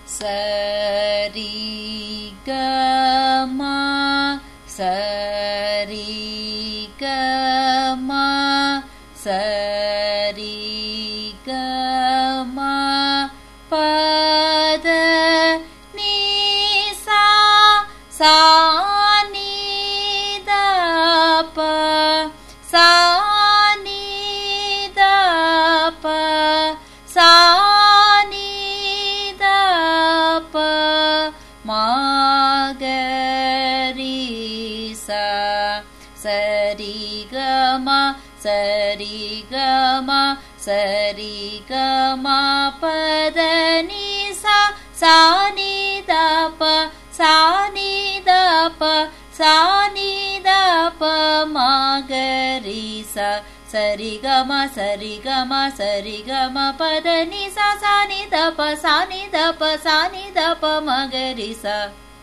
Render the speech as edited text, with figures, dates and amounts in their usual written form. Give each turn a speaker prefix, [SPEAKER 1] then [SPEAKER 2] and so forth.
[SPEAKER 1] சரி க ம சரி க ம சரி க ம பத நீ சா சா நீ த ப சா நீ த ப சா நீ த ப மா க ரி சா சரி க ம சரி க ம சரி க ம பத நீ சா சா நீ த ப சா நீ த ப சா நீ த ப மா க ரி சா சரி க ம சரி க ம சரி க ம பத நீ சா சா நீ த ப சா நீ த ப சா நீ த ப மா க ரி சா